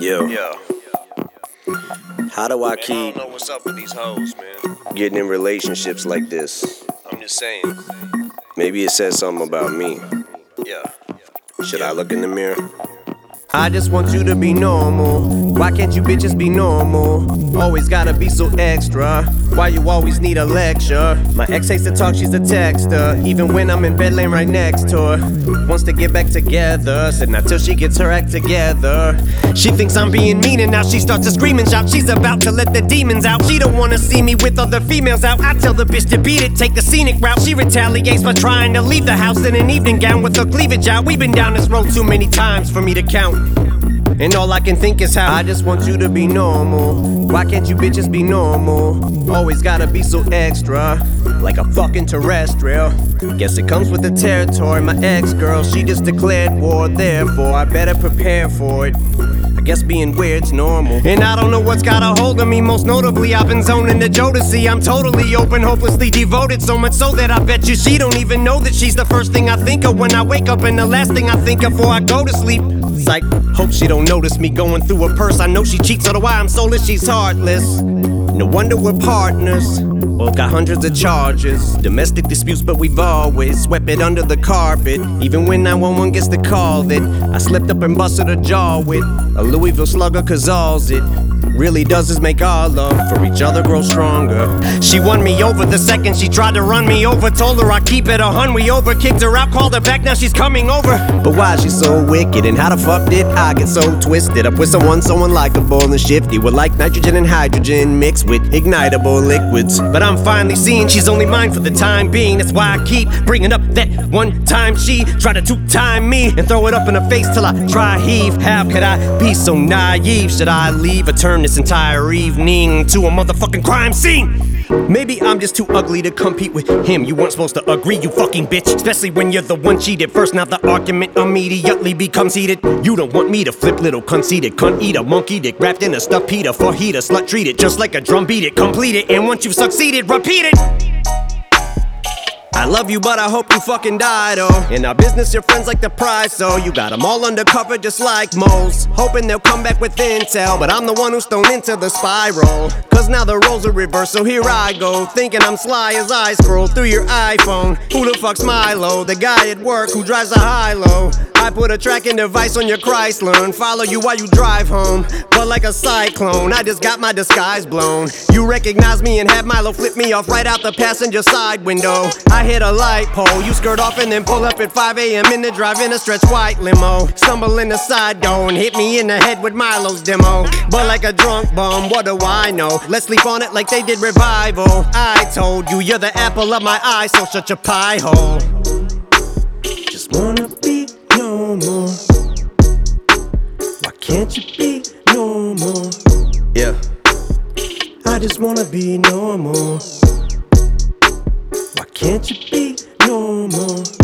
Yo, Yeah. how do I Man, I keep don't know what's up with these hoes, man. getting in relationships like this? I'm just saying. Maybe it says something about me. Yeah. Should I look in the mirror? I just want you to be normal. Why can't you bitches be normal? Always gotta be so extra. Why you always need a lecture? My ex hates to talk, she's a texter. Even when I'm in bed laying right next to her. Wants to get back together. Said not till she gets her act together. She thinks I'm being mean and now she starts to scream and shout. She's about to let the demons out. She don't wanna see me with other females out. I tell the bitch to beat it, take the scenic route. She retaliates by trying to leave the house in an evening gown with her cleavage out. We've been down this road too many times for me to count. And all I can think is how I just want you to be normal. Why can't you bitches be normal? Always gotta be so extra, like a fucking terrestrial. Guess it comes with the territory. My ex-girl, she just declared war. Therefore, I better prepare for it. I guess being weird's normal. And I don't know what's got a hold of me. Most notably, I've been zoning the Jodeci. I'm totally open, hopelessly devoted. So much so that I bet you she don't even know that she's the first thing I think of when I wake up and the last thing I think of before I go to sleep. Psych, hope she don't notice me going through her purse. I know she cheats, so do I. I'm soulless, she's heartless. No wonder we're partners. Both got hundreds of charges. Domestic disputes, but we've always swept it under the carpet. Even when 911 gets the call that I slipped up and busted her jaw with a Louisville slugger, cause all's it really does is make our love for each other grow stronger. She won me over the second she tried to run me over. Told her I keep it a hun, we over. Kicked her out, called her back, now she's coming over. But why is she so wicked, and how the fuck did I get so twisted up with someone so unlikable and shifty? We're like nitrogen and hydrogen mixed with ignitable liquids. But I'm finally seeing she's only mine for the time being. That's why I keep bringing up that one time she tried to two-time me and throw it up in her face till I try heave. How could I be so naive? Should I leave or turn this entire evening to a motherfucking crime scene? Maybe I'm just too ugly to compete with him. You weren't supposed to agree, you fucking bitch. Especially when you're the one cheated first. Now the argument immediately becomes heated. You don't want me to flip, little conceited cunt eater, monkey dick wrapped in a stuffed Peter. For heater, slut treat it just like a drum, beat it, complete it. And once you've succeeded, repeat it. I love you, but I hope you fucking died, oh. In our business, your friends like the prize, so you got them all undercover just like moles. Hoping they'll come back with intel, but I'm the one who's thrown into the spiral. Cause now the roles are reversed, so here I go, thinking I'm sly as I scroll through your iPhone. Who the fuck's Milo? The guy at work who drives a high-low. I put a tracking device on your Chrysler and follow you while you drive home. But like a cyclone, I just got my disguise blown. You recognize me and have Milo flip me off right out the passenger side window. I hit a light pole, you skirt off and then pull up at 5 a.m. in the drive-in a stretch white limo. Stumble in the side door and hit me in the head with Milo's demo. But like a drunk bum, what do I know? Let's sleep on it like they did Revival. I told you you're the apple of my eye, so shut your pie hole. Just wanna be normal. Why can't you be normal? Yeah. I just wanna be normal. Why can't you be normal?